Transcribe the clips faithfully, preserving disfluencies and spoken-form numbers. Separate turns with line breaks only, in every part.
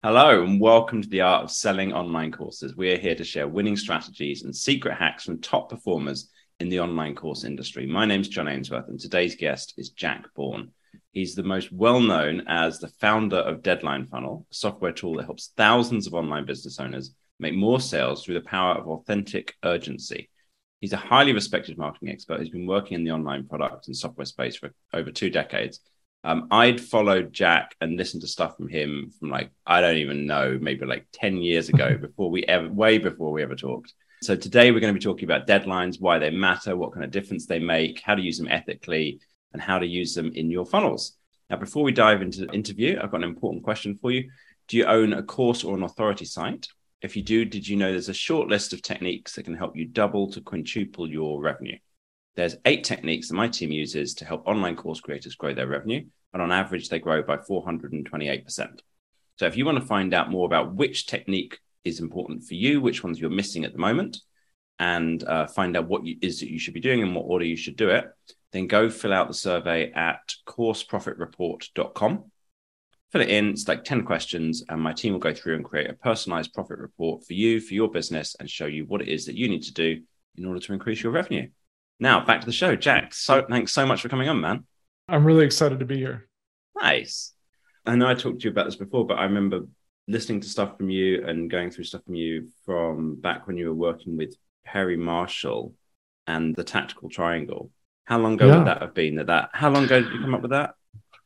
Hello and welcome to the Art of Selling Online Courses. We are here to share winning strategies and secret hacks from top performers in the online course industry. My name is John Ainsworth and today's guest is Jack Bourne. He's the most well-known as the founder of Deadline Funnel, a software tool that helps thousands of online business owners make more sales through the power of authentic urgency. He's a highly respected marketing expert who's been working in the online product and software space for over two decades. Um, I'd followed Jack and listened to stuff from him from like, I don't even know, maybe like ten years ago before we ever, way before we ever talked. So today we're going to be talking about deadlines, why they matter, what kind of difference they make, how to use them ethically, and how to use them in your funnels. Now, before we dive into the interview, I've got an important question for you. Do you own a course or an authority site? If you do, did you know there's a short list of techniques that can help you double to quintuple your revenue? There's eight techniques that my team uses to help online course creators grow their revenue. And on average, they grow by four hundred twenty-eight percent. So if you want to find out more about which technique is important for you, which ones you're missing at the moment, and uh, find out what you, is that you should be doing and what order you should do it, then go fill out the survey at course profit report dot com. Fill it in. It's like ten questions, and my team will go through and create a personalized profit report for you, for your business, and show you what it is that you need to do in order to increase your revenue. Now, back to the show. Jack, so thanks so much for coming on, man.
I'm really excited to be here.
Nice. I know I talked to you about this before, but I remember listening to stuff from you and going through stuff from you from back when you were working with Perry Marshall and the Tactical Triangle. How long ago yeah. would that have been? That, that how long ago did you come up with that?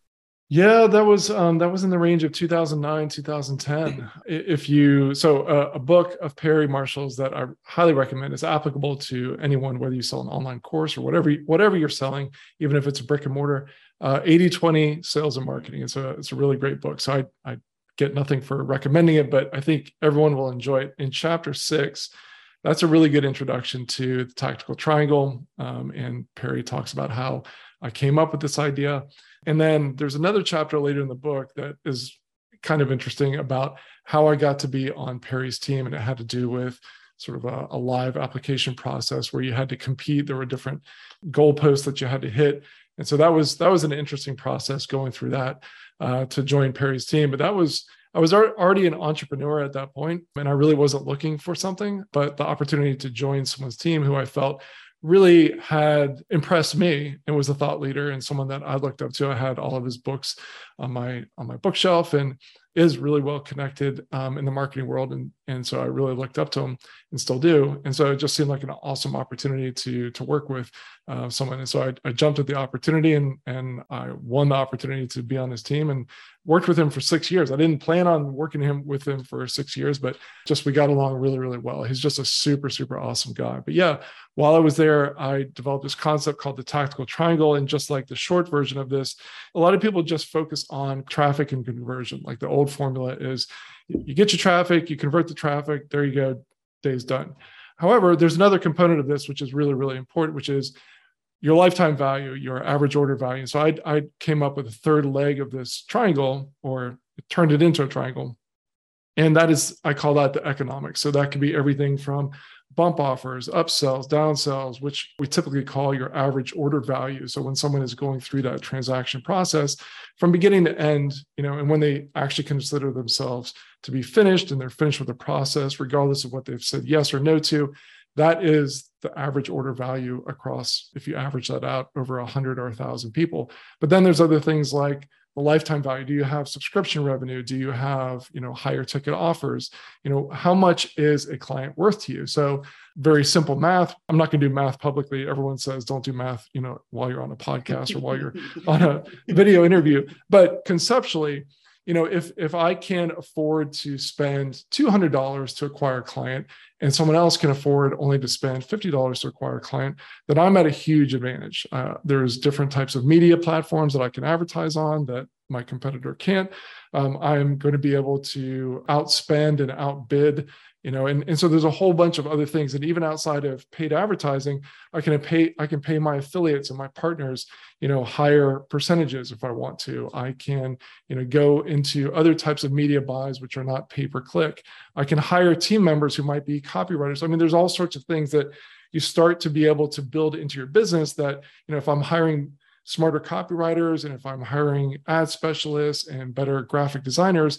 Yeah, that was um, that was in the range of two thousand nine, two thousand ten. If you so uh, a book of Perry Marshall's that I highly recommend is applicable to anyone, whether you sell an online course or whatever whatever you're selling, even if it's a brick and mortar. Uh, eighty twenty Sales and Marketing. It's a it's a really great book. So I I get nothing for recommending it, but I think everyone will enjoy it. In chapter six, that's a really good introduction to the Tactical Triangle, um, and Perry talks about how I came up with this idea. And then there's another chapter later in the book that is kind of interesting about how I got to be on Perry's team. And it had to do with sort of a, a live application process where you had to compete. There were different goalposts that you had to hit. And so that was that was an interesting process going through that uh, to join Perry's team. But that was I was already an entrepreneur at that point, and I really wasn't looking for something. But the opportunity to join someone's team who I felt really had impressed me and was a thought leader and someone that I looked up to. I had all of his books on my on my bookshelf and is really well connected um, in the marketing world. And, and so I really looked up to him and still do. And so it just seemed like an awesome opportunity to, to work with uh, someone. And so I, I jumped at the opportunity and, and I won the opportunity to be on his team and worked with him for six years. I didn't plan on working him with him for six years, but just we got along really, really well. He's just a super, super awesome guy. But yeah, while I was there, I developed this concept called the Tactical Triangle. And just like the short version of this, a lot of people just focus on traffic and conversion. Like the old formula is you get your traffic, you convert the traffic, there you go, day's done. However, there's another component of this, which is really, really important, which is your lifetime value, your average order value. So I, I came up with a third leg of this triangle, or turned it into a triangle. And that is, I call that the economics. So that could be everything from bump offers, upsells, downsells, which we typically call your average order value. So when someone is going through that transaction process from beginning to end, you know, and when they actually consider themselves to be finished and they're finished with the process, regardless of what they've said yes or no to, that is the average order value across, if you average that out over a hundred or a thousand people. But then there's other things like the lifetime value. Do you have subscription revenue? Do you have, you know, higher ticket offers? You know, how much is a client worth to you? So very simple math. I'm not going to do math publicly. Everyone says don't do math, you know, while you're on a podcast or while you're on a video interview. But conceptually, you know, if if I can afford to spend two hundred dollars to acquire a client and someone else can afford only to spend fifty dollars to acquire a client, then I'm at a huge advantage. Uh, there's different types of media platforms that I can advertise on that my competitor can't. Um, I'm going to be able to outspend and outbid, you know, and, and so there's a whole bunch of other things. And even outside of paid advertising, I can pay, I can pay my affiliates and my partners, you know, higher percentages if I want to. I can, you know, go into other types of media buys, which are not pay per click. I can hire team members who might be copywriters. I mean, there's all sorts of things that you start to be able to build into your business that, you know, if I'm hiring smarter copywriters and if I'm hiring ad specialists and better graphic designers,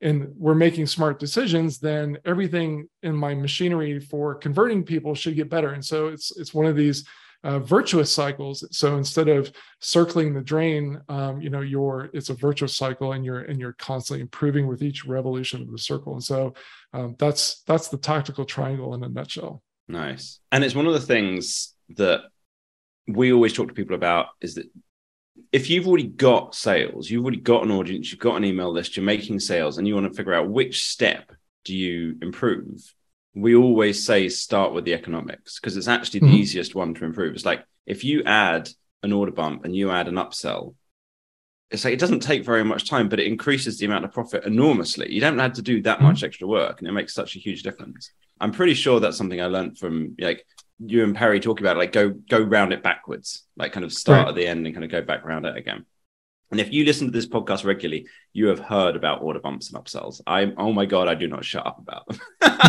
and we're making smart decisions, then everything in my machinery for converting people should get better. And so it's it's one of these uh, virtuous cycles. So instead of circling the drain, um, you know, you're it's a virtuous cycle, and you're and you're constantly improving with each revolution of the circle. And so um, that's that's the tactical triangle in a nutshell.
Nice. And it's one of the things that we always talk to people about, is that if you've already got sales, you've already got an audience, you've got an email list, you're making sales, and you want to figure out which step do you improve, we always say start with the economics, because it's actually the mm-hmm. easiest one to improve. It's like if you add an order bump and you add an upsell, it's like it doesn't take very much time, but it increases the amount of profit enormously. You don't have to do that mm-hmm. much extra work, and it makes such a huge difference. I'm pretty sure that's something I learned from like you and Perry talking about, like go go round it backwards, like kind of start right. at the end and kind of go back around it again. And if you listen to this podcast regularly, you have heard about order bumps and upsells. I'm, oh my God, I do not shut up about them.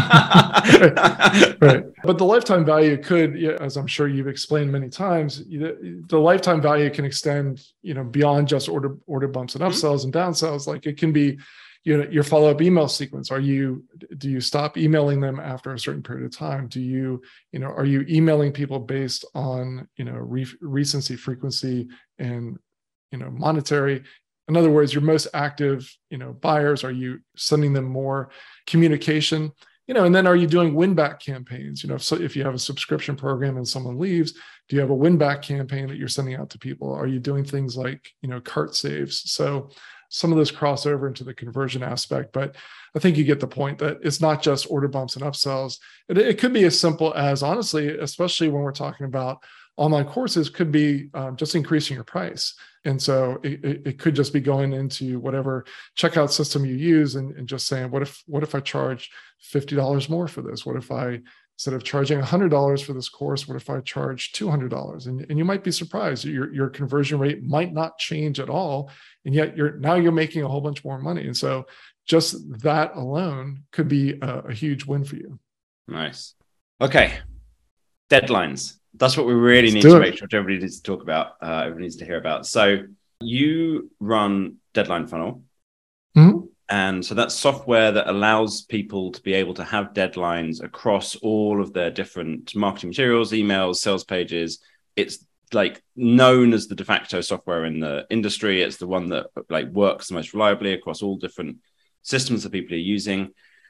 right. right. But the lifetime value could, as I'm sure you've explained many times, the lifetime value can extend, you know, beyond just order order bumps and upsells mm-hmm. and downsells. Like it can be, you know, your follow-up email sequence. Are you, do you stop emailing them after a certain period of time? Do you, you know, are you emailing people based on, you know, re- recency, frequency, and you know, monetary? In other words, your most active, you know, buyers, are you sending them more communication? You know, and then are you doing win-back campaigns? You know, so if you have a subscription program and someone leaves, do you have a win-back campaign that you're sending out to people? Are you doing things like, you know, cart saves? So some of those cross over into the conversion aspect, but I think you get the point that it's not just order bumps and upsells. It, it could be as simple as, honestly, especially when we're talking about online courses, could be um, just increasing your price. And so it, it, it could just be going into whatever checkout system you use and, and just saying, what if what if I charge fifty dollars more for this? What if I, instead of charging one hundred dollars for this course, what if I charge two hundred dollars? And, and you might be surprised. Your, your conversion rate might not change at all. And yet you're now you're making a whole bunch more money. And so just that alone could be a, a huge win for you.
Nice. Okay. Deadlines. That's what we really
Let's
need to
it.
make sure everybody needs to talk about, uh, everybody needs to hear about. So you run Deadline Funnel.
Mm-hmm.
And so that's software that allows people to be able to have deadlines across all of their different marketing materials, emails, sales pages. It's like known as the de facto software in the industry. It's the one that like works the most reliably across all different systems that people are using.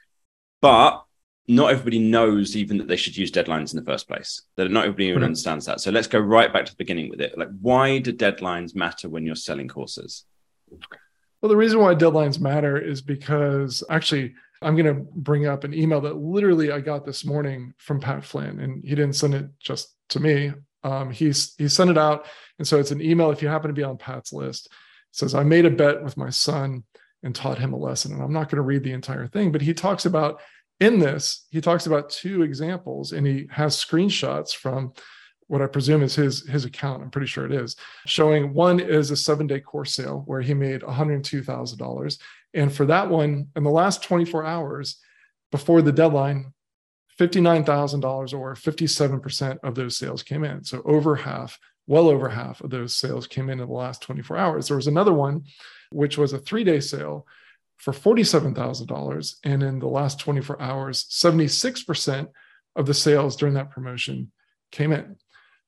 But not everybody knows even that they should use deadlines in the first place. That not everybody even mm-hmm. understands that. So let's go right back to the beginning with it. Like, why do deadlines matter when you're selling courses?
Well, the reason why deadlines matter is because actually, I'm going to bring up an email that literally I got this morning from Pat Flynn, and he didn't send it just to me. Um, he's he sent it out, and so it's an email. If you happen to be on Pat's list, it says, "I made a bet with my son and taught him a lesson." And I'm not going to read the entire thing, but he talks about in this, he talks about two examples, and he has screenshots from what I presume is his, his account. I'm pretty sure it is, showing one is a seven-day course sale where he made one hundred two thousand dollars. And for that one, in the last twenty-four hours before the deadline, fifty-nine thousand dollars or fifty-seven percent of those sales came in. So over half, well over half of those sales came in in the last twenty-four hours. There was another one, which was a three-day sale for forty-seven thousand dollars. And in the last twenty-four hours, seventy-six percent of the sales during that promotion came in.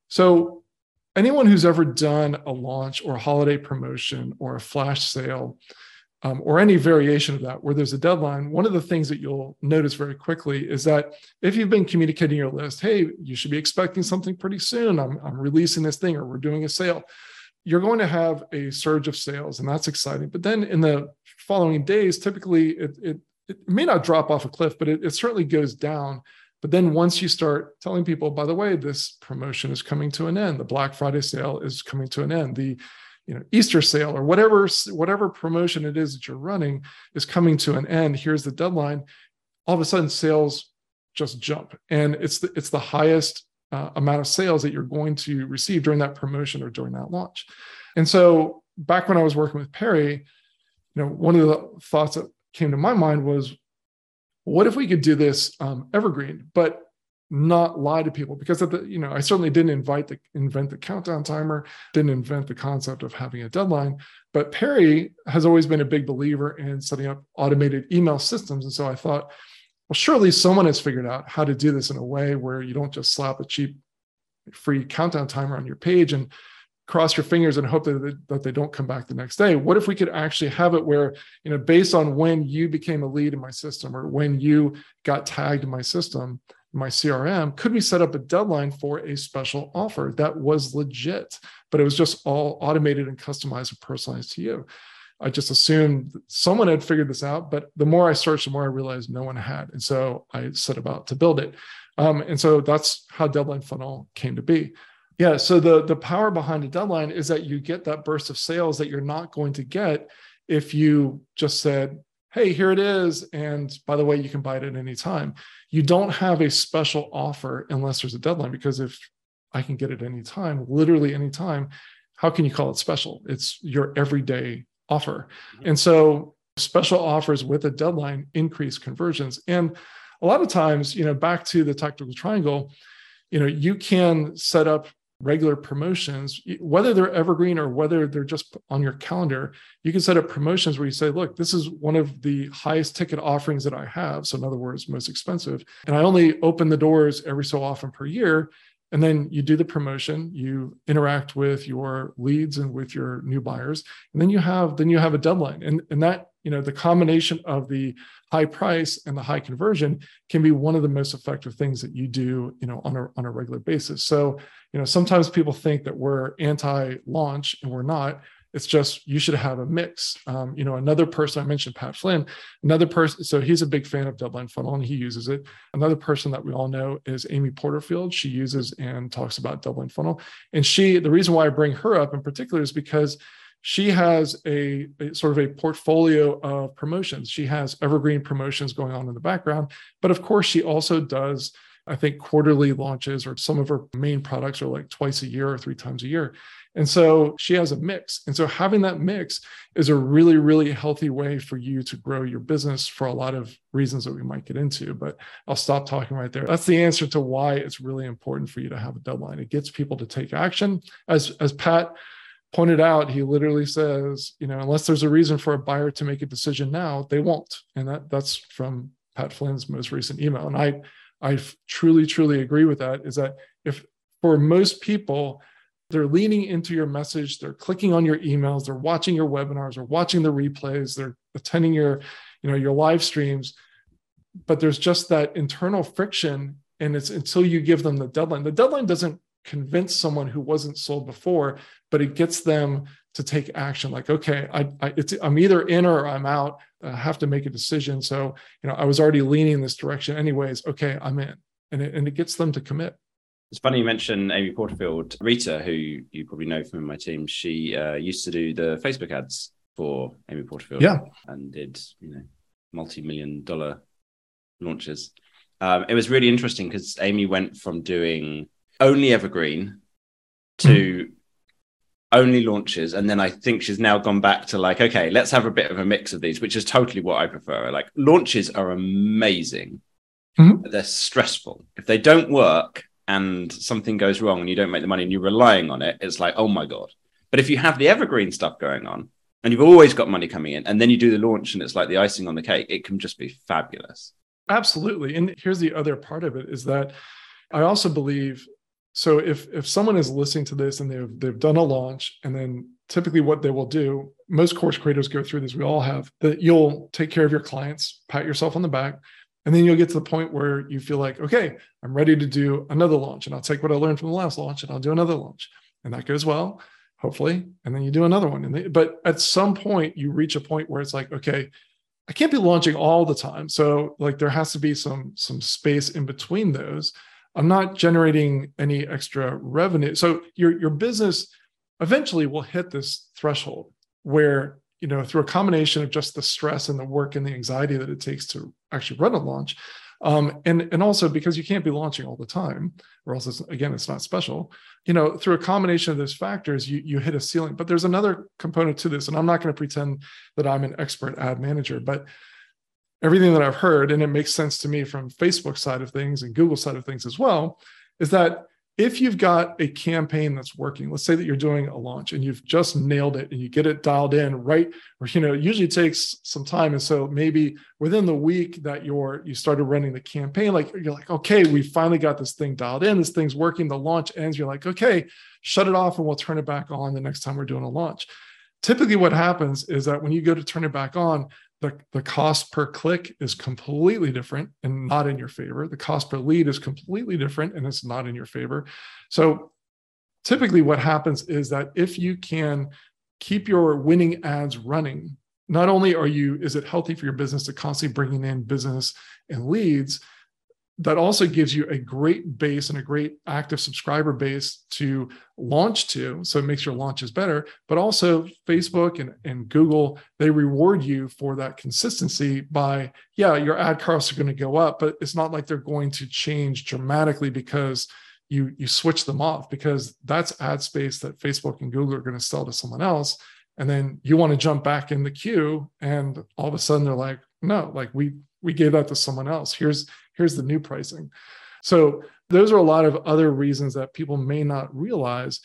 So anyone who's ever done a launch or a holiday promotion or a flash sale, um, or any variation of that where there's a deadline, one of the things that you'll notice very quickly is that if you've been communicating your list, hey, you should be expecting something pretty soon. I'm, I'm releasing this thing, or we're doing a sale. You're going to have a surge of sales, and that's exciting. But then in the following days, typically it, it, it may not drop off a cliff, but it, it certainly goes down. But then once you start telling people, by the way, this promotion is coming to an end, the Black Friday sale is coming to an end, the you know Easter sale or whatever, whatever promotion it is that you're running is coming to an end, here's the deadline, all of a sudden sales just jump. And it's the, it's the highest uh, amount of sales that you're going to receive during that promotion or during that launch. And so back when I was working with Perry, you know, one of the thoughts that came to my mind was, what if we could do this um, evergreen? But not lie to people, because at the, you know, I certainly didn't invite the, invent the countdown timer, didn't invent the concept of having a deadline, but Perry has always been a big believer in setting up automated email systems. And so I thought, well, surely someone has figured out how to do this in a way where you don't just slap a cheap free countdown timer on your page and cross your fingers and hope that they, that they don't come back the next day. What if we could actually have it where, you know, based on when you became a lead in my system or when you got tagged in my system, my C R M, could we set up a deadline for a special offer that was legit, but it was just all automated and customized and personalized to you? I just assumed someone had figured this out, but the more I searched, the more I realized no one had. And so I set about to build it. Um, and so that's how Deadline Funnel came to be. Yeah, so the, the power behind a deadline is that you get that burst of sales that you're not going to get if you just said, hey, here it is. And by the way, you can buy it at any time. You don't have a special offer unless there's a deadline, because if I can get it any time, literally any time, how can you call it special? It's your everyday offer. Mm-hmm. And so special offers with a deadline increase conversions. And a lot of times, you know, back to the tactical triangle, you know, you can set up regular promotions, whether they're evergreen or whether they're just on your calendar. You can set up promotions where you say, look, this is one of the highest ticket offerings that I have. So in other words, most expensive. And I only open the doors every so often per year. And then you do the promotion, you interact with your leads and with your new buyers. And then you have, then you have a deadline. And, and that, you know, the combination of the high price and the high conversion can be one of the most effective things that you do, you know, on a, on a regular basis. So, you know, sometimes people think that we're anti-launch, and we're not. It's just, you should have a mix. Um, you know, another person, I mentioned Pat Flynn, another person, so he's a big fan of Deadline Funnel and he uses it. Another person that we all know is Amy Porterfield. She uses and talks about Deadline Funnel. And she, the reason why I bring her up in particular is because she has a, a sort of a portfolio of promotions. She has evergreen promotions going on in the background, but of course she also does, I think, quarterly launches, or some of her main products are like twice a year or three times a year. And so she has a mix. And so having that mix is a really, really healthy way for you to grow your business for a lot of reasons that we might get into. But I'll stop talking right there. That's the answer to why it's really important for you to have a deadline. It gets people to take action. As, as Pat pointed out, he literally says, you know, unless there's a reason for a buyer to make a decision now, they won't. And that, that's from Pat Flynn's most recent email. And I, I truly, truly agree with that, is that if for most people, they're leaning into your message, they're clicking on your emails, they're watching your webinars, they're watching the replays, they're attending your, you know, your live streams, but there's just that internal friction. And it's until you give them the deadline. The deadline doesn't convince someone who wasn't sold before, but it gets them to take action. Like, okay, I, I, it's, I'm either in or I'm out. I have to make a decision. So, you know, I was already leaning in this direction anyways. Okay, I'm in. And it, and it gets them to commit.
It's funny you mentioned Amy Porterfield. Rita, who you probably know from my team, she uh, used to do the Facebook ads for Amy Porterfield.
Yeah. And
did, you know, multi-million dollar launches. Um, it was really interesting because Amy went from doing only evergreen to mm-hmm. only launches. And then I think she's now gone back to like, okay, let's have a bit of a mix of these, which is totally what I prefer. Like, launches are amazing, mm-hmm. but they're stressful. If they don't work and something goes wrong and you don't make the money and you're relying on it, it's like, oh my God. But if you have the evergreen stuff going on and you've always got money coming in, and then you do the launch and it's like the icing on the cake, it can just be fabulous.
Absolutely. And here's the other part of it, is that I also believe, so if if someone is listening to this and they've they've done a launch, and then typically what they will do, most course creators go through this, we all have, that you'll take care of your clients, pat yourself on the back, and then you'll get to the point where you feel like, okay, I'm ready to do another launch, and I'll take what I learned from the last launch and I'll do another launch. And that goes well, hopefully, and then you do another one. And they, but at some point you reach a point where it's like, okay, I can't be launching all the time. So like there has to be some, some space in between those. I'm not generating any extra revenue. So your, your business eventually will hit this threshold where, you know, through a combination of just the stress and the work and the anxiety that it takes to actually run a launch. Um, and, and also because you can't be launching all the time, or else it's, again, it's not special, you know, through a combination of those factors, you, you hit a ceiling. But there's another component to this, and I'm not going to pretend that I'm an expert ad manager, but everything that I've heard, and it makes sense to me from Facebook side of things and Google side of things as well, is that if you've got a campaign that's working, let's say that you're doing a launch and you've just nailed it and you get it dialed in right, or, you know, it usually takes some time. And so maybe within the week that you're, you started running the campaign, like you're like, okay, we finally got this thing dialed in, this thing's working, the launch ends, you're like, okay, shut it off and we'll turn it back on the next time we're doing a launch. Typically what happens is that when you go to turn it back on, The, the cost per click is completely different and not in your favor. The cost per lead is completely different and it's not in your favor. So typically what happens is that if you can keep your winning ads running, not only are you, is it healthy for your business to constantly bringing in business and leads, that also gives you a great base and a great active subscriber base to launch to. So it makes your launches better, but also Facebook and, and Google, they reward you for that consistency by, yeah, your ad costs are going to go up, but it's not like they're going to change dramatically because you, you switch them off, because that's ad space that Facebook and Google are going to sell to someone else. And then you want to jump back in the queue and all of a sudden they're like, no, like we, we gave that to someone else. Here's, here's the new pricing. So those are a lot of other reasons that people may not realize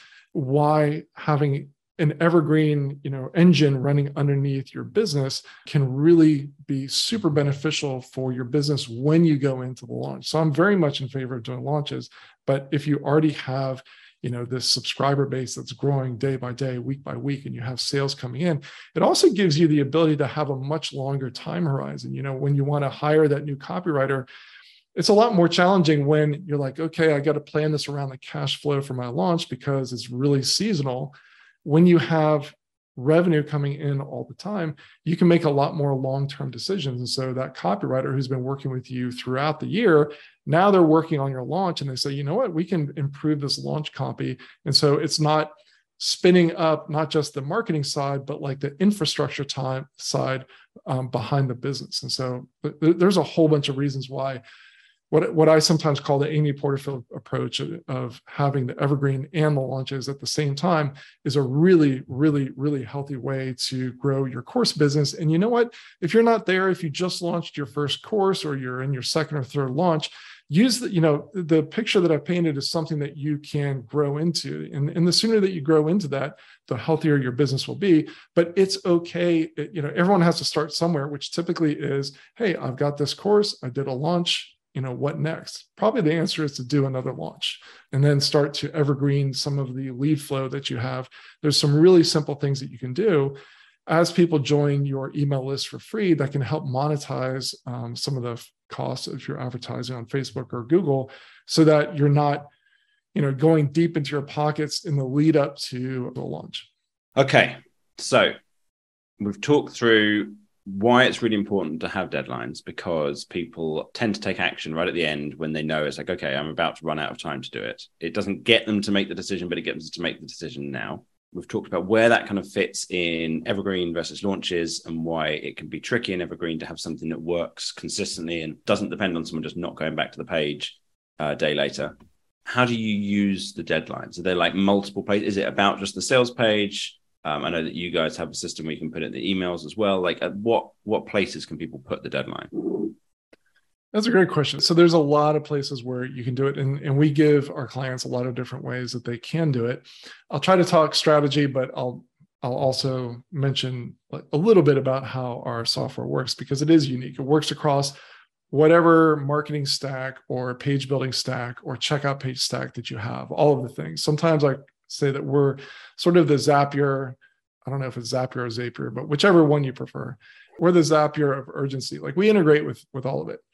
why having an evergreen, you know, engine running underneath your business can really be super beneficial for your business when you go into the launch. So I'm very much in favor of doing launches, but if you already have, you know, this subscriber base that's growing day by day, week by week, and you have sales coming in, it also gives you the ability to have a much longer time horizon. You know, when you want to hire that new copywriter, it's a lot more challenging when you're like, okay, I got to plan this around the cash flow for my launch because it's really seasonal. When you have revenue coming in all the time, you can make a lot more long-term decisions. And so that copywriter who's been working with you throughout the year, now they're working on your launch and they say, you know what, we can improve this launch copy. And so it's not spinning up not just the marketing side, but like the infrastructure time side um, behind the business. And so th- there's a whole bunch of reasons why What, what I sometimes call the Amy Porterfield approach of having the evergreen and the launches at the same time is a really, really, really healthy way to grow your course business. And you know what? If you're not there, if you just launched your first course or you're in your second or third launch, use the, you know, the picture that I've painted is something that you can grow into. And, and the sooner that you grow into that, the healthier your business will be. But it's okay. It, you know, everyone has to start somewhere, which typically is, hey, I've got this course. I did a launch. You know, what next? Probably the answer is to do another launch and then start to evergreen some of the lead flow that you have. There's some really simple things that you can do as people join your email list for free that can help monetize um, some of the costs if you're advertising on Facebook or Google, so that you're not, you know, going deep into your pockets in the lead up to the launch.
Okay. So we've talked through why it's really important to have deadlines, because people tend to take action right at the end when they know it's like, okay, I'm about to run out of time to do it. It doesn't get them to make the decision, but it gets them to make the decision now. We've talked about where that kind of fits in evergreen versus launches and why it can be tricky in evergreen to have something that works consistently and doesn't depend on someone just not going back to the page a day later. How do you use the deadlines? Are there like multiple pages? Is it about just the sales page? Um, I know that you guys have a system where you can put it in the emails as well. Like at what what places can people put the deadline?
That's a great question. So there's a lot of places where you can do it. And, and we give our clients a lot of different ways that they can do it. I'll try to talk strategy, but I'll I'll also mention a little bit about how our software works, because it is unique. It works across whatever marketing stack or page building stack or checkout page stack that you have, all of the things. Sometimes I say that we're sort of the Zapier. I don't know if it's Zapier or Zapier, but whichever one you prefer. We're the Zapier of urgency. Like we integrate with, with all of it.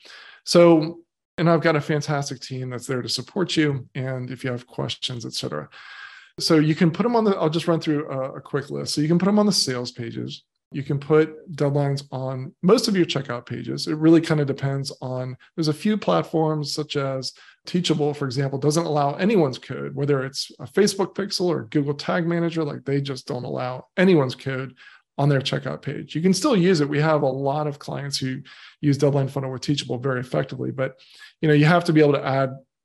So, and I've got a fantastic team that's there to support you. And if you have questions, et cetera. So you can put them on the, I'll just run through a, a quick list. So you can put them on the sales pages. You can put deadlines on most of your checkout pages. It really kind of depends on, there's a few platforms such as Teachable, for example, doesn't allow anyone's code, whether it's a Facebook pixel or Google Tag Manager, like they just don't allow anyone's code on their checkout page. You can still use it. We have a lot of clients who use Deadline Funnel with Teachable very effectively, but you know, you have to be able to add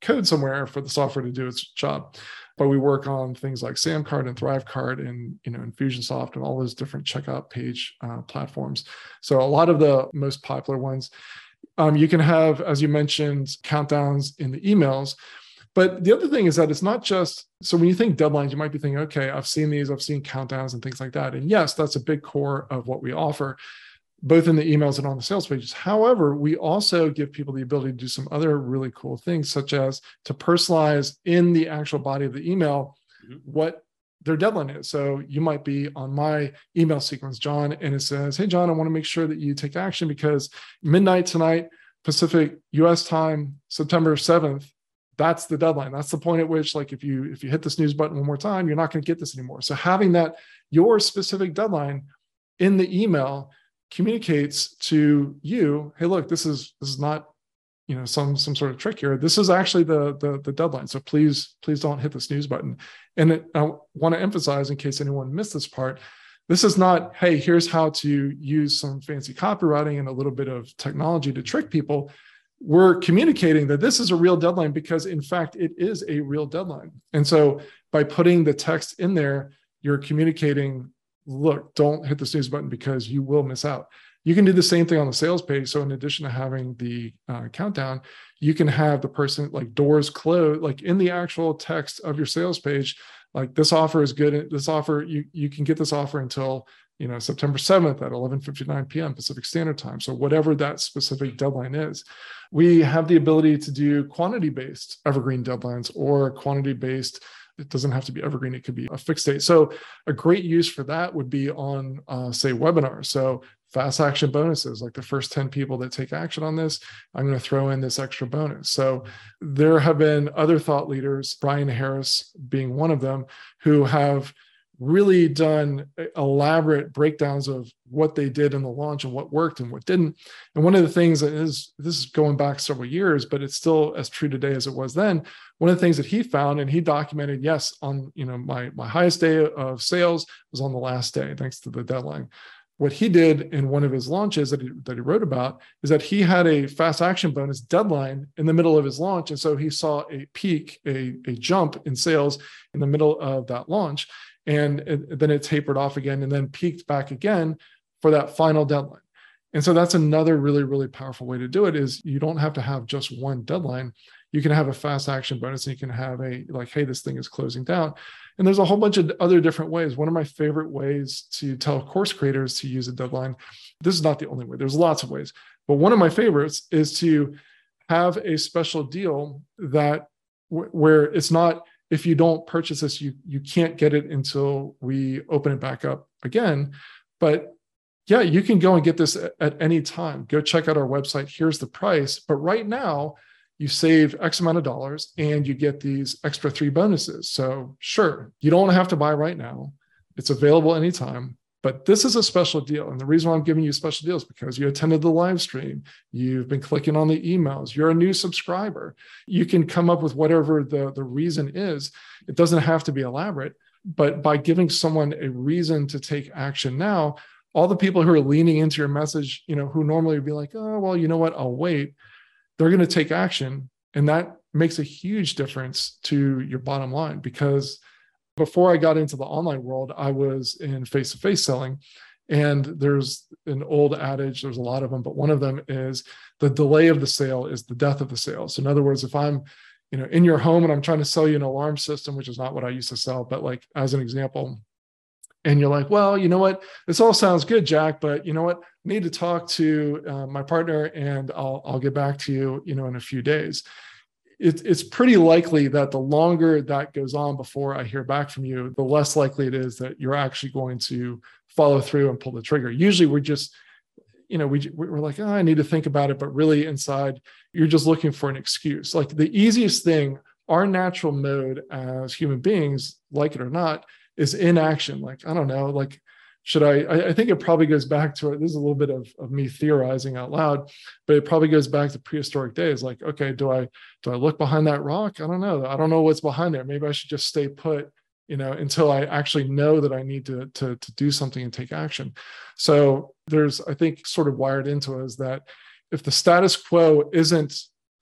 code somewhere for the software to do its job. But we work on things like Samcart and ThriveCart and, you know, Infusionsoft and all those different checkout page uh, platforms. So a lot of the most popular ones, um, you can have, as you mentioned, countdowns in the emails. But the other thing is that it's not just, so when you think deadlines, you might be thinking, okay, I've seen these, I've seen countdowns and things like that. And yes, that's a big core of what we offer, both in the emails and on the sales pages. However, we also give people the ability to do some other really cool things, such as to personalize in the actual body of the email mm-hmm. what their deadline is. So you might be on my email sequence, John, and it says, hey, John, I want to make sure that you take action because midnight tonight, Pacific U S time, September seventh, that's the deadline. That's the point at which, like, if you if you hit the snooze button one more time, you're not going to get this anymore. So having that, your specific deadline in the email communicates to you, hey, look, this is this is not, you know, some some sort of trick here. This is actually the the, the deadline. So please, please don't hit the snooze button. And it, I want to emphasize, in case anyone missed this part, this is not, hey, here's how to use some fancy copywriting and a little bit of technology to trick people. We're communicating that this is a real deadline because, in fact, it is a real deadline. And so by putting the text in there, you're communicating, look, don't hit the snooze button because you will miss out. You can do the same thing on the sales page. So in addition to having the uh, countdown, you can have the person, like, doors closed, like in the actual text of your sales page, like, this offer is good. This offer, you, you can get this offer until, you know, September seventh at eleven fifty-nine p.m. Pacific Standard Time. So whatever that specific deadline is, we have the ability to do quantity-based evergreen deadlines or quantity-based. It doesn't have to be evergreen. It could be a fixed date. So a great use for that would be on, uh, say, webinars. So fast action bonuses, like the first ten people that take action on this, I'm going to throw in this extra bonus. So there have been other thought leaders, Brian Harris being one of them, who have really done elaborate breakdowns of what they did in the launch and what worked and what didn't. And one of the things that is, this is going back several years, but it's still as true today as it was then. One of the things that he found, and he documented, yes, on, you know, my, my highest day of sales was on the last day, thanks to the deadline. What he did in one of his launches that he, that he wrote about is that he had a fast action bonus deadline in the middle of his launch. And so he saw a peak, a, a jump in sales in the middle of that launch. And it, then it tapered off again and then peaked back again for that final deadline. And so that's another really, really powerful way to do it, is you don't have to have just one deadline. You can have a fast action bonus, and you can have a, like, hey, this thing is closing down. And there's a whole bunch of other different ways. One of my favorite ways to tell course creators to use a deadline, this is not the only way, there's lots of ways, but one of my favorites is to have a special deal that w- where it's not, if you don't purchase this, you, you can't get it until we open it back up again. But yeah, you can go and get this at, at any time. Go check out our website. Here's the price. But right now, you save X amount of dollars and you get these extra three bonuses. So sure, you don't have to buy right now. It's available anytime. But this is a special deal. And the reason why I'm giving you a special deal is because you attended the live stream. You've been clicking on the emails. You're a new subscriber. You can come up with whatever the, the reason is. It doesn't have to be elaborate. But by giving someone a reason to take action now, all the people who are leaning into your message, you know, who normally would be like, oh, well, you know what, I'll wait, they're going to take action. And that makes a huge difference to your bottom line, because before I got into the online world, I was in face-to-face selling. And there's an old adage, there's a lot of them, but one of them is the delay of the sale is the death of the sale. So in other words, if I'm, you know, in your home and I'm trying to sell you an alarm system, which is not what I used to sell, but like as an example, and you're like, well, you know what, this all sounds good, Jack, but you know what, I need to talk to uh, my partner and I'll, I'll get back to you, you know, in a few days. It, it's pretty likely that the longer that goes on before I hear back from you, the less likely it is that you're actually going to follow through and pull the trigger. Usually we're just, you know, we, we're like, oh, I need to think about it. But really inside, you're just looking for an excuse. Like the easiest thing, our natural mode as human beings, like it or not, is inaction. Like, I don't know, like, should I, I, I think it probably goes back to, this is a little bit of, of me theorizing out loud, but it probably goes back to prehistoric days. Like, okay, do I, do I look behind that rock? I don't know. I don't know what's behind there. Maybe I should just stay put, you know, until I actually know that I need to, to, to do something and take action. So there's, I think, sort of wired into us that if the status quo isn't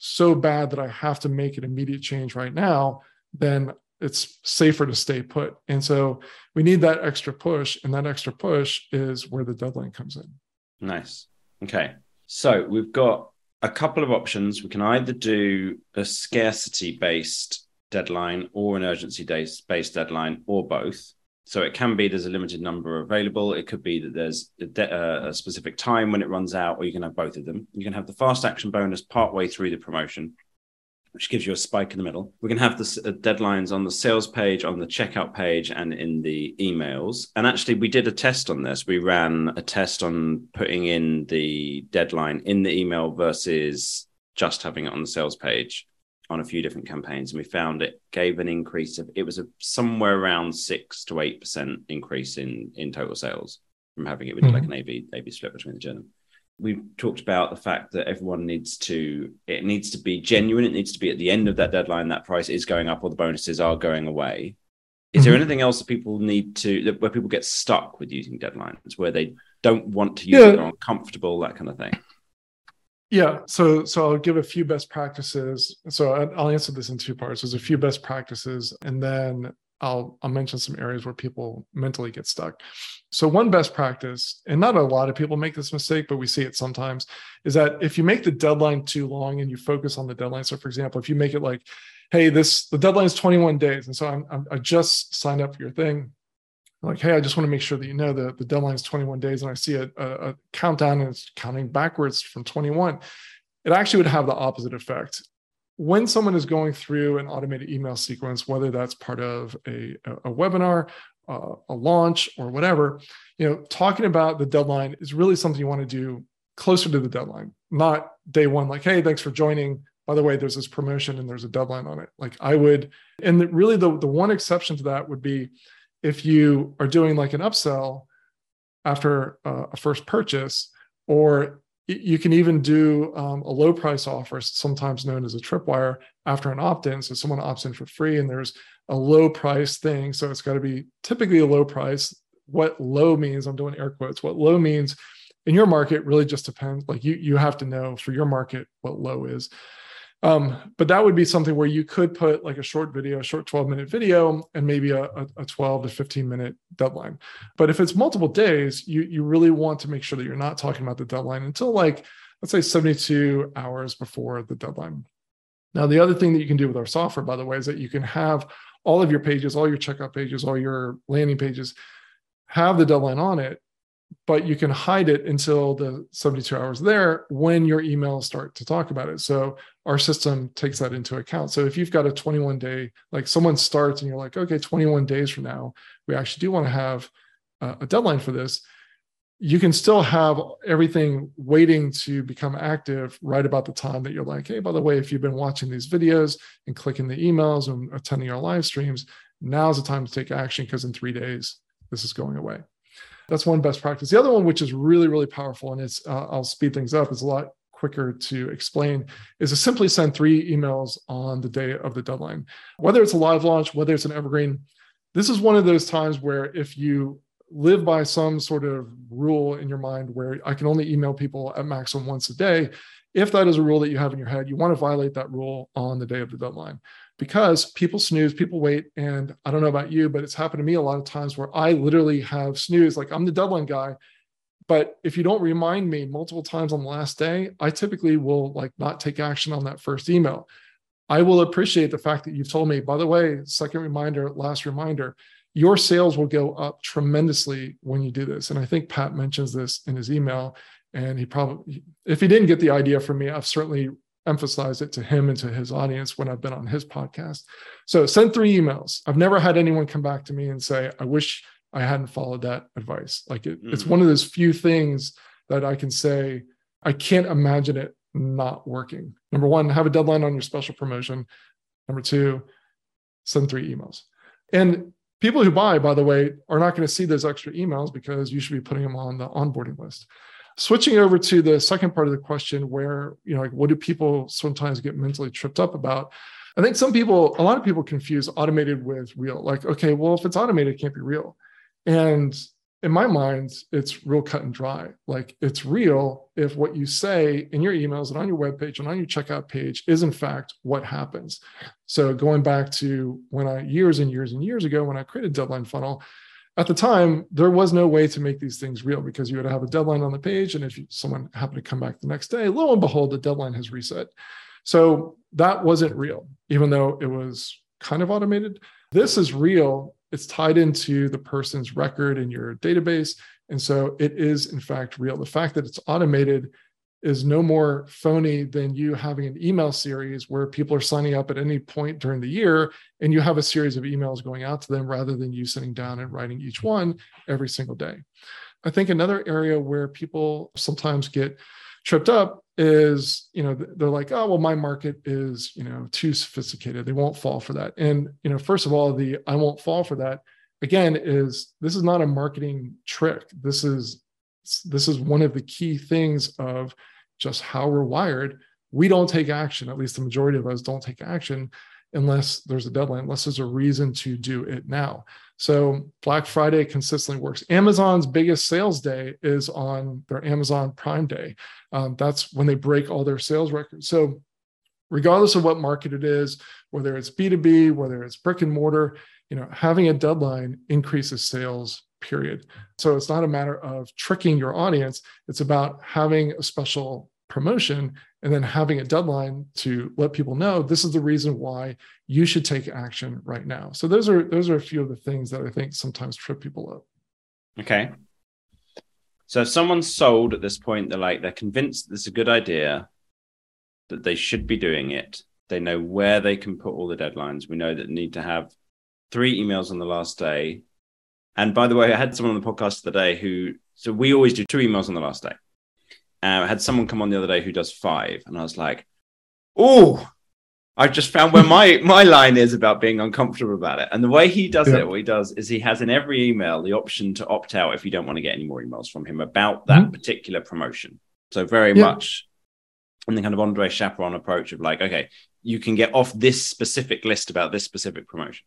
so bad that I have to make an immediate change right now, then it's safer to stay put. And so we need that extra push, and that extra push is where the deadline comes in. Nice.
Okay. So we've got a couple of options. We can either do a scarcity-based deadline or an urgency-based deadline, or both. So it can be there's a limited number available. It could be that there's a, de- a specific time when it runs out, or you can have both of them. You can have the fast action bonus partway through the promotion, which gives you a spike in the middle. We can have the uh, deadlines on the sales page, on the checkout page, and in the emails. And actually, we did a test on this. We ran a test on putting in the deadline in the email versus just having it on the sales page on a few different campaigns. And we found it gave an increase of, it was a somewhere around six to eight percent increase in, in total sales from having it. We did mm-hmm. like an A B, A B split between the two. We've talked about the fact that everyone needs to, it needs to be genuine. It needs to be at the end of that deadline, that price is going up or the bonuses are going away. Is mm-hmm. there anything else that people need to, that, where people get stuck with using deadlines, where they don't want to use yeah. it, they're uncomfortable, that kind of thing?
Yeah. So, so I'll give a few best practices. So I'll answer this in two parts. There's a few best practices, and then I'll, I'll mention some areas where people mentally get stuck. So one best practice, and not a lot of people make this mistake, but we see it sometimes, is that if you make the deadline too long and you focus on the deadline. So for example, if you make it like, hey, this, the deadline is twenty-one days. And so I'm, I'm, I just signed up for your thing. I'm like, hey, I just want to make sure that you know that the deadline is twenty-one days. And I see a, a, a countdown and it's counting backwards from twenty-one. It actually would have the opposite effect. When someone is going through an automated email sequence, whether that's part of a, a webinar, uh, a launch, or whatever, you know, talking about the deadline is really something you want to do closer to the deadline, not day one, like, hey, thanks for joining. By the way, there's this promotion and there's a deadline on it. Like I would, and the, really the, the one exception to that would be if you are doing like an upsell after uh, a first purchase, or you can even do um, a low price offer, sometimes known as a tripwire, after an opt-in. So someone opts in for free and there's a low price thing. So it's got to be typically a low price. What low means, I'm doing air quotes, what low means in your market really just depends. Like you, you have to know for your market what low is. Um, but that would be something where you could put like a short video, a short twelve minute video, and maybe a, a twelve to fifteen minute deadline. But if it's multiple days, you, you really want to make sure that you're not talking about the deadline until like, let's say seventy-two hours before the deadline. Now, the other thing that you can do with our software, by the way, is that you can have all of your pages, all your checkout pages, all your landing pages have the deadline on it, but you can hide it until the seventy-two hours there when your emails start to talk about it. So our system takes that into account. So if you've got a twenty-one day, like someone starts and you're like, okay, twenty-one days from now, we actually do want to have a deadline for this, you can still have everything waiting to become active right about the time that you're like, hey, by the way, if you've been watching these videos and clicking the emails and attending our live streams, now's the time to take action because in three days, this is going away. That's one best practice. The other one, which is really, really powerful, and it's uh, I'll speed things up, it's a lot quicker to explain, is to simply send three emails on the day of the deadline. Whether it's a live launch, whether it's an evergreen, this is one of those times where if you live by some sort of rule in your mind where I can only email people at maximum once a day, if that is a rule that you have in your head, you want to violate that rule on the day of the deadline. Because people snooze, people wait. And I don't know about you, but it's happened to me a lot of times where I literally have snoozed, like I'm the deadline guy. But if you don't remind me multiple times on the last day, I typically will like not take action on that first email. I will appreciate the fact that you've told me, by the way, second reminder, last reminder, your sales will go up tremendously when you do this. And I think Pat mentions this in his email. And he probably, if he didn't get the idea from me, I've certainly emphasize it to him and to his audience when I've been on his podcast. So send three emails. I've never had anyone come back to me and say, I wish I hadn't followed that advice. Like it, mm. it's one of those few things that I can say, I can't imagine it not working. Number one, have a deadline on your special promotion. Number two, send three emails. And people who buy, by the way, are not going to see those extra emails because you should be putting them on the onboarding list. Switching over to the second part of the question where, you know, like what do people sometimes get mentally tripped up about? I think some people, a lot of people confuse automated with real. Like, okay, well, if it's automated, it can't be real. And in my mind, it's real cut and dry. Like it's real if what you say in your emails and on your webpage and on your checkout page is in fact what happens. So going back to when I, years and years and years ago, when I created Deadline Funnel, at the time, there was no way to make these things real because you would have a deadline on the page. And if you, someone happened to come back the next day, lo and behold, the deadline has reset. So that wasn't real, even though it was kind of automated. This is real. It's tied into the person's record in your database. And so it is, in fact, real. The fact that it's automated is no more phony than you having an email series where people are signing up at any point during the year and you have a series of emails going out to them rather than you sitting down and writing each one every single day. I think another area where people sometimes get tripped up is, you know, they're like, oh, well, my market is, you know, too sophisticated. They won't fall for that. And, you know, first of all, the I won't fall for that, again, is this is not a marketing trick. This is, this is one of the key things of just how we're wired. We don't take action, at least the majority of us don't take action unless there's a deadline, unless there's a reason to do it now. So Black Friday consistently works. Amazon's biggest sales day is on their Amazon Prime Day. Um, that's when they break all their sales records. So regardless of what market it is, whether it's B two B, whether it's brick and mortar, you know, having a deadline increases sales, period. So it's not a matter of tricking your audience. It's about having a special promotion and then having a deadline to let people know this is the reason why you should take action right now. So those are those are a few of the things that I think sometimes trip people up.
Okay. So if someone's sold at this point, they're like, they're convinced this is a good idea, that they should be doing it. They know where they can put all the deadlines. We know that they need to have three emails on the last day. And by the way, I had someone on the podcast today who, so we always do two emails on the last day. Uh, I had someone come on the other day who does five. And I was like, oh, I just found where my, my line is about being uncomfortable about it. And the way he does yeah. it, what he does is he has in every email the option to opt out if you don't want to get any more emails from him about that mm-hmm. particular promotion. So very yeah. much in the kind of Andre Chaperon approach of like, okay, you can get off this specific list about this specific promotion.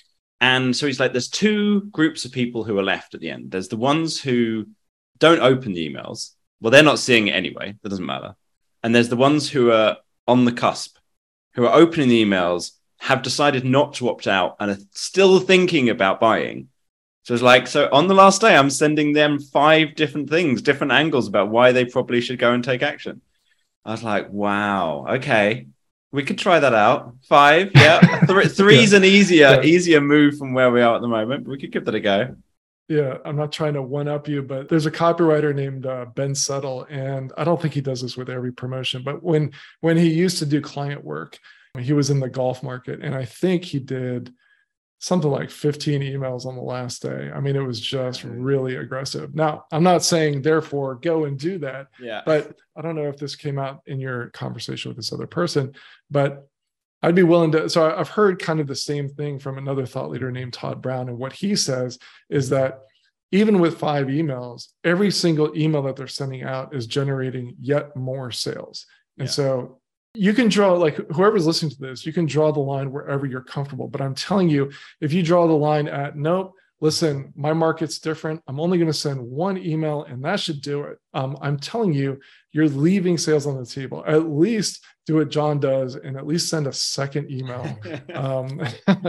And so he's like, there's two groups of people who are left at the end. There's the ones who don't open the emails. Well, they're not seeing it anyway. That doesn't matter. And there's the ones who are on the cusp, who are opening the emails, have decided not to opt out and are still thinking about buying. So it's like, so on the last day, I'm sending them five different things, different angles about why they probably should go and take action. I was like, wow, okay. We could try that out. Five, yeah. Th- three's yeah. an easier, yeah. easier move from where we are at the moment. But we could give that a go.
Yeah, I'm not trying to one-up you, but there's a copywriter named uh, Ben Settle, and I don't think he does this with every promotion, but when when he used to do client work, he was in the golf market, and I think he did something like fifteen emails on the last day. I mean, it was just really aggressive. Now, I'm not saying, therefore, go and do that,
yeah.
but I don't know if this came out in your conversation with this other person, but I'd be willing to. So I've heard kind of the same thing from another thought leader named Todd Brown. And what he says is that even with five emails, every single email that they're sending out is generating yet more sales. And yeah. so you can draw, like whoever's listening to this, you can draw the line wherever you're comfortable. But I'm telling you, if you draw the line at, nope, listen, my market's different. I'm only going to send one email and that should do it. Um, I'm telling you, you're leaving sales on the table. At least do what John does and at least send a second email. um,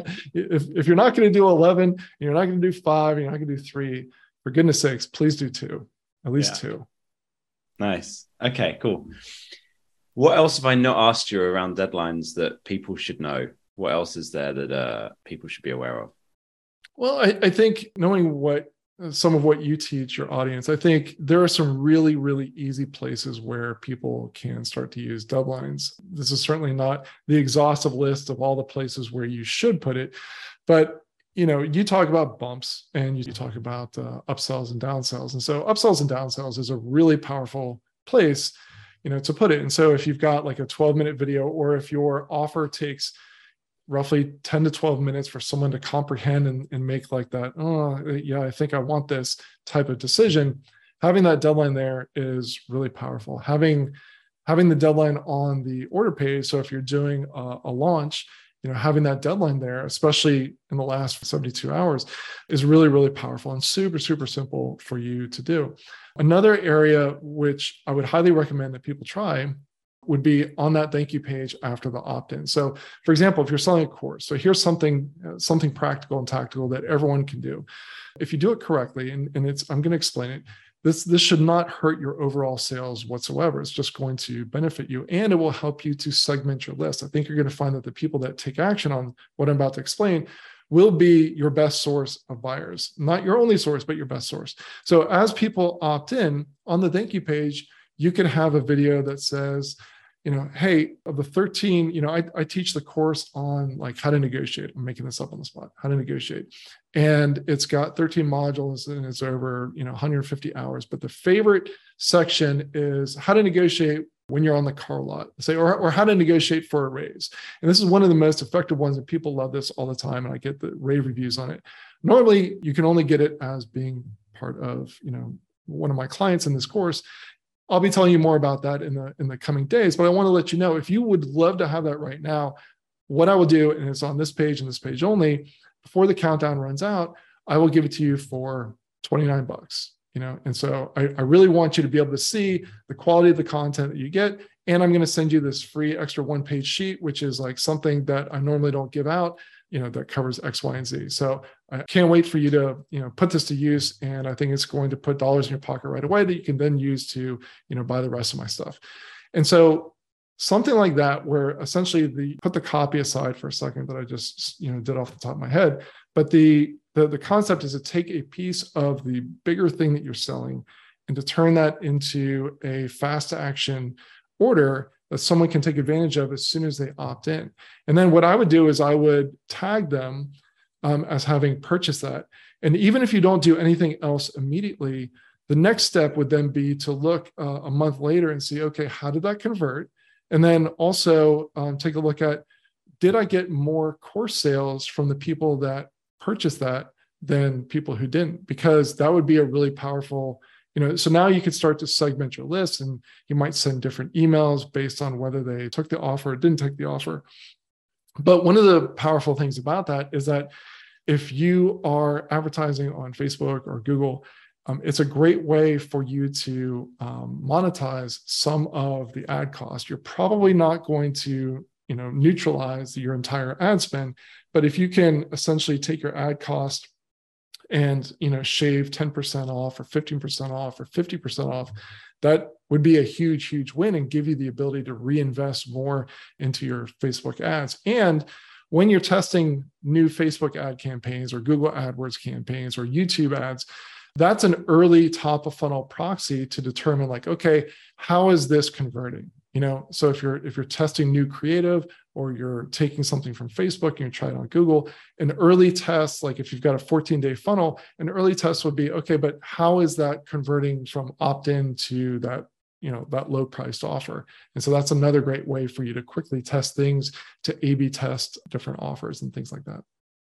if, if you're not going to do eleven, you're not going to do five, you're not going to do three, for goodness sakes, please do two, at least yeah. two.
Nice. Okay, cool. What else have I not asked you around deadlines that people should know? What else is there that uh, people should be aware of?
Well, I, I think knowing what some of what you teach your audience, I think there are some really, really easy places where people can start to use deadlines. This is certainly not the exhaustive list of all the places where you should put it, but you know, you talk about bumps and you talk about uh, upsells and downsells. And so upsells and downsells is a really powerful place, you know, to put it. And so if you've got like a twelve minute video, or if your offer takes roughly ten to twelve minutes for someone to comprehend and, and make like that, oh, yeah, I think I want this type of decision, having that deadline there is really powerful. Having, having the deadline on the order page. So if you're doing a, a launch you know, having that deadline there, especially in the last seventy-two hours, is really, really powerful and super, super simple for you to do. Another area which I would highly recommend that people try would be on that thank you page after the opt-in. So for example, if you're selling a course, so here's something, uh, something practical and tactical that everyone can do. If you do it correctly, and, and it's, I'm going to explain it, this, this should not hurt your overall sales whatsoever. It's just going to benefit you, and it will help you to segment your list. I think you're going to find that the people that take action on what I'm about to explain will be your best source of buyers, not your only source, but your best source. So as people opt in on the thank you page, you can have a video that says, you know, hey, of the thirteen, you know, I, I teach the course on like how to negotiate. I'm making this up on the spot, how to negotiate. And it's got thirteen modules and it's over, you know, one hundred fifty hours. But the favorite section is how to negotiate when you're on the car lot, say, or, or how to negotiate for a raise. And this is one of the most effective ones, and people love this all the time. And I get the rave reviews on it. Normally, you can only get it as being part of, you know, one of my clients in this course. I'll be telling you more about that in the in the coming days, but I want to let you know, if you would love to have that right now, what I will do, and it's on this page and this page only, before the countdown runs out, I will give it to you for twenty-nine bucks, you know? And so I, I really want you to be able to see the quality of the content that you get. And I'm going to send you this free extra one page sheet, which is like something that I normally don't give out, you know, that covers X, Y, and Z. So I can't wait for you to, you know, put this to use. And I think it's going to put dollars in your pocket right away that you can then use to, you know, buy the rest of my stuff. And so something like that, where essentially the, put the copy aside for a second that I just, you know, did off the top of my head, but the, the, the concept is to take a piece of the bigger thing that you're selling and to turn that into a fast action order that someone can take advantage of as soon as they opt in. And then what I would do is I would tag them um, as having purchased that. And even if you don't do anything else immediately, the next step would then be to look uh, a month later and see, okay, how did that convert? And then also um, take a look at, did I get more course sales from the people that purchased that than people who didn't? Because that would be a really powerful, you know, so now you can start to segment your list, and you might send different emails based on whether they took the offer or didn't take the offer. But one of the powerful things about that is that if you are advertising on Facebook or Google, um, it's a great way for you to um, monetize some of the ad cost. You're probably not going to, you know, neutralize your entire ad spend, but if you can essentially take your ad cost and, you know, shave ten percent off or fifteen percent off or fifty percent off, that would be a huge, huge win and give you the ability to reinvest more into your Facebook ads. And when you're testing new Facebook ad campaigns or Google AdWords campaigns or YouTube ads, that's an early top of funnel proxy to determine like, okay, how is this converting? You know, so if you're if you're testing new creative, or you're taking something from Facebook and you try it on Google, an early test, like if you've got a fourteen day funnel, an early test would be, okay, but how is that converting from opt-in to that, you know, that low priced offer? And so that's another great way for you to quickly test things, to A B test different offers and things like that.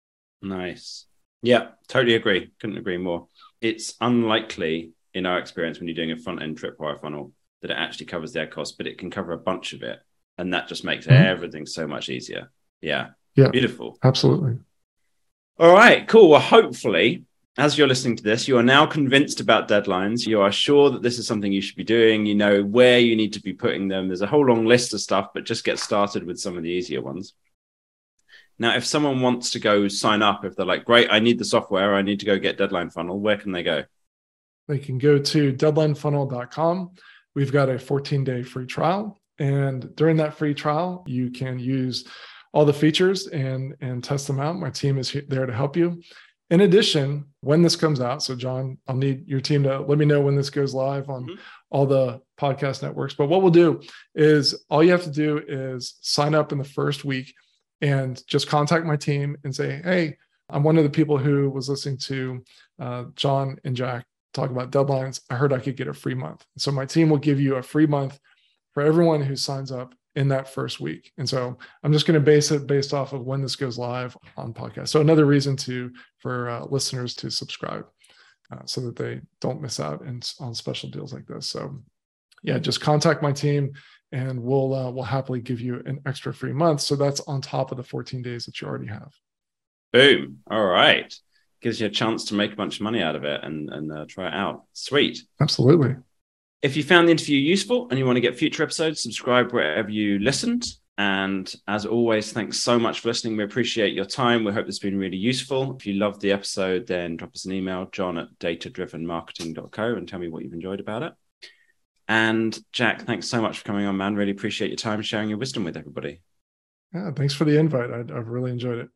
Nice. Yeah, totally agree. Couldn't agree more. It's unlikely in our experience when you're doing a front end tripwire funnel that it actually covers their cost, but it can cover a bunch of it. And that just makes mm-hmm. everything so much easier. Yeah.
Yeah.
Beautiful.
Absolutely.
All right, cool. Well, hopefully, as you're listening to this, you are now convinced about deadlines. You are sure that this is something you should be doing. You know where you need to be putting them. There's a whole long list of stuff, but just get started with some of the easier ones. Now, if someone wants to go sign up, if they're like, great, I need the software, I need to go get Deadline Funnel, where can they go?
They can go to deadline funnel dot com. We've got a fourteen day free trial. And during that free trial, you can use all the features and, and test them out. My team is there to help you. In addition, when this comes out, so John, I'll need your team to let me know when this goes live on mm-hmm. all the podcast networks. But what we'll do is all you have to do is sign up in the first week and just contact my team and say, hey, I'm one of the people who was listening to uh, John and Jack talk about deadlines. I heard I could get a free month. So my team will give you a free month for everyone who signs up in that first week. And so I'm just going to base it based off of when this goes live on podcast. So another reason to for uh, listeners to subscribe uh, so that they don't miss out in, on special deals like this. So yeah, just contact my team and we'll uh, we'll happily give you an extra free month. So that's on top of the fourteen days that you already have.
Boom. All right. Gives you a chance to make a bunch of money out of it and, and uh, try it out. Sweet.
Absolutely.
If you found the interview useful and you want to get future episodes, subscribe wherever you listened. And as always, thanks so much for listening. We appreciate your time. We hope it's been really useful. If you loved the episode, then drop us an email, john at data driven marketing dot co, and tell me what you've enjoyed about it. And Jack, thanks so much for coming on, man. Really appreciate your time sharing your wisdom with everybody.
Yeah, thanks for the invite. I, I've really enjoyed it.